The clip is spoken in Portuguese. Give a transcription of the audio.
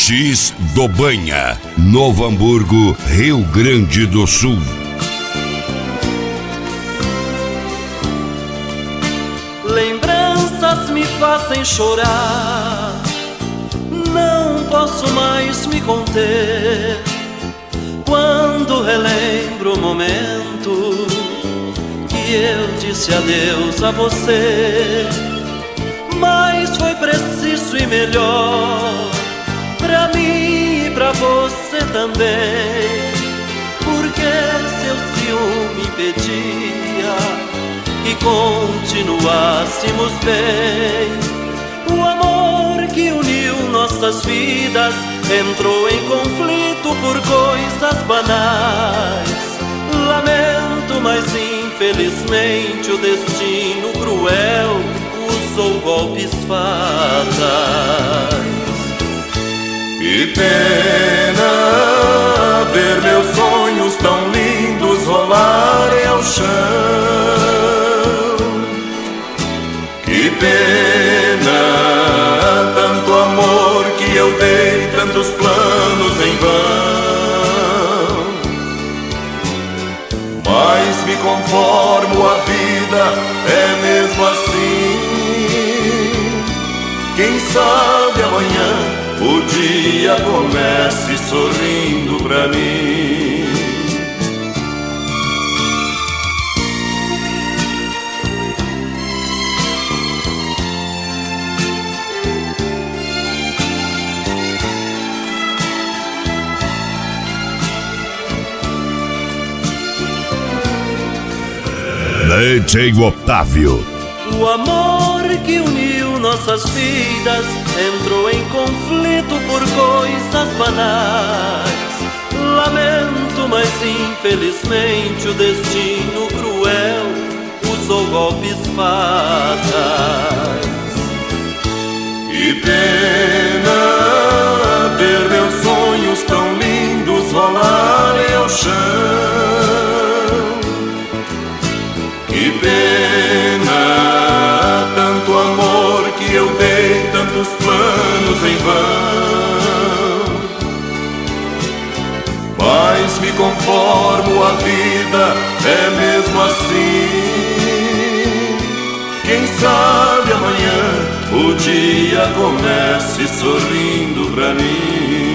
X do Banha, Novo Hamburgo, Rio Grande do Sul. Lembranças me fazem chorar, não posso mais me conter. Quando relembro o momento que eu disse adeus a você, mas foi preciso e melhor pra mim e pra você também, porque seu ciúme impedia que continuássemos bem. O amor que uniu nossas vidas entrou em conflito por coisas banais. Lamento, mas infelizmente o destino cruel usou golpes fatais. Que pena ver meus sonhos tão lindos rolarem ao chão. Que pena tanto amor que eu dei, tantos planos em vão. Mas me conformo, a vida é mesmo assim. Quem sabe amanhã o dia comece sorrindo pra mim. DJ Otávio. O amor que uniu nossas vidas entrou em conflito por coisas banais. Lamento, mas infelizmente o destino cruel usou golpes fatais. Que pena ver meus sonhos tão lindos rolarem ao chão. Que pena tanto amor que eu dei, tantos planos em vão. Mas me conformo, a vida é mesmo assim. Quem sabe amanhã o dia comece sorrindo pra mim.